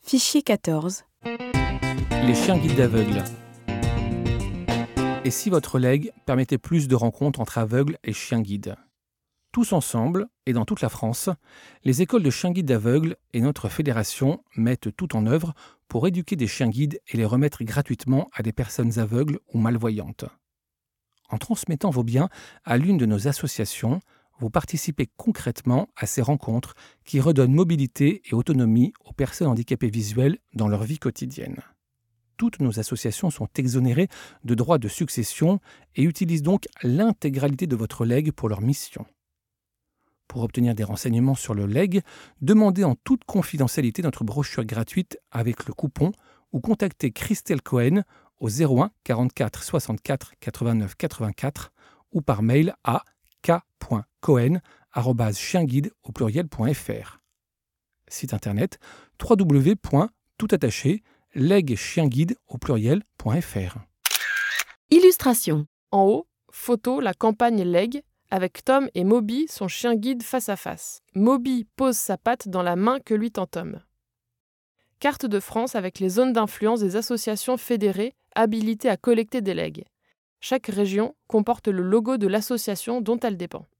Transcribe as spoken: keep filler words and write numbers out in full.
Fichier quatorze. Les chiens guides d'aveugles. Et si votre legs permettait plus de rencontres entre aveugles et chiens guides ? Tous ensemble, et dans toute la France, les écoles de chiens guides d'aveugles et notre fédération mettent tout en œuvre pour éduquer des chiens guides et les remettre gratuitement à des personnes aveugles ou malvoyantes. En transmettant vos biens à l'une de nos associations, vous participez concrètement à ces rencontres qui redonnent mobilité et autonomie aux personnes handicapées visuelles dans leur vie quotidienne. Toutes nos associations sont exonérées de droits de succession et utilisent donc l'intégralité de votre legs pour leur mission. Pour obtenir des renseignements sur le legs, demandez en toute confidentialité notre brochure gratuite avec le coupon ou contactez Christelle Cohen au zéro un quarante-quatre soixante-quatre quatre-vingt-neuf quatre-vingt-quatre ou par mail à k point cohen arobase chienguide au pluriel point f r. Site internet w w w point tout attaché legschienguide au pluriel point f r. Illustration. En haut, photo la campagne Leg avec Tom et Moby, son chien guide face à face. Moby pose sa patte dans la main que lui tend Tom. Carte de France avec les zones d'influence des associations fédérées habilitées à collecter des legs. Chaque région comporte le logo de l'association dont elle dépend.